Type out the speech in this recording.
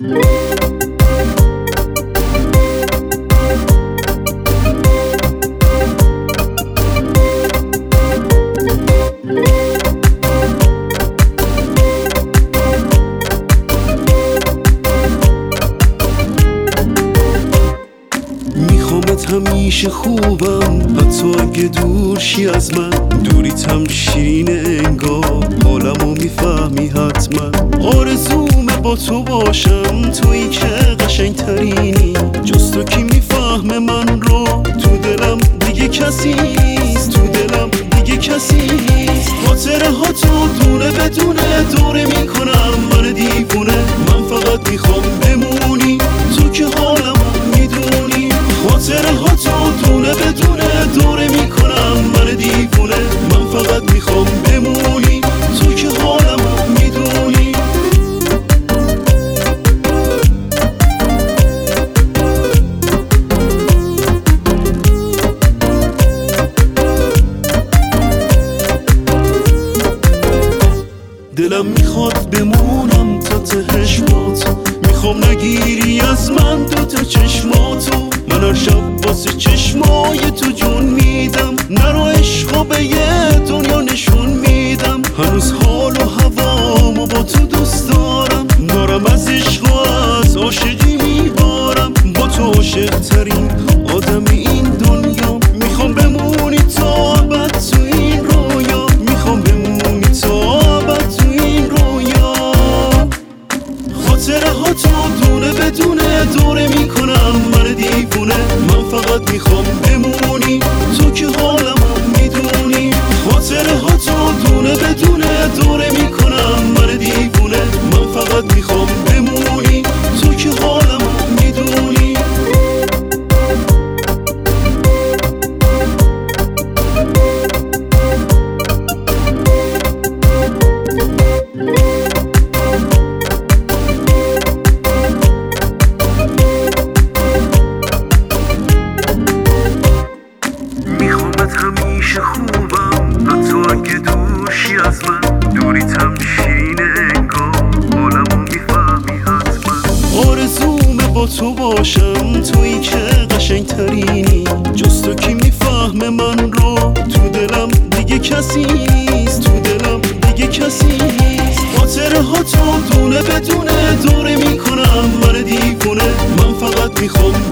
میخوامت همیشه خوبم، حتی اگه دور شی از من. دوریتم شیرین انگار، حالمو میفهمی حتما. آرزومه با تو باشم، تویی که قشنگ ترینی. جز تو کی میفهمه من رو، تو دلم دیگه کسی نیست، تو دلم دیگه کسی نیست. خاطره ها تو دونه بدونه دوره میکنم من دیوونه. من فقط میخوام بمونی، تو که حالمو میدونی. خاطره ها تو دونه بدونه دوره میکنم من دیوونه. من فقط میخوام بمونی، تو که حالمو میدونی. دلم میخواد بمونم تا تهش با تو. میخوام نگیری از من دوتا چشماتو. من هر شب واسه چشمای تو جون میدم. نرو عشقا به یه دنیا نشون میدم. هنوز حال و هوامو با تو دوست دارم. دارم از عشق و از عاشقی میبارم. با تو عاشق ترین آدم این دنیا. میخوام بمونی تا ابد تو این رویا. میخوام بمونی تا ابد تو این رویا. خاطره ها تو دونه بدونه دوره میکنم من دیوونه. من فقط میخوام بمونی، تو که حالمو میدونی. خاطره ها تو دونه بدونه دوره میکنم من دیوونه. من فقط میخوام بمونی، تو که حالمو میدونی. همیشه خوبم، حتی اگه دور شی از من. دوریتم شیرین انگار، حالمو میفهمی حتما. آرزومه با تو باشم، تویی که قشنگ ترینی. جز تو کی میفهمه من رو، تو دلم دیگه کسی نیست، تو دلم دیگه کسی نیست. خاطره ها تو دونه بدونه دوره میکنم من دیوونه. من فقط میخوام